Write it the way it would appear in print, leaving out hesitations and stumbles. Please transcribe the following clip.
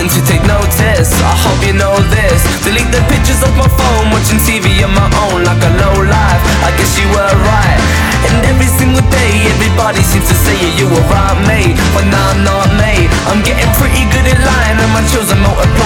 one to take notice. I hope you know this. Delete the pictures of my phone, watching TV on my own like a low life. I guess you were right. And every single day everybody seems to say you were right, mate, but now I'm not, mate. I'm getting pretty good at lying, and my chills are multiplying.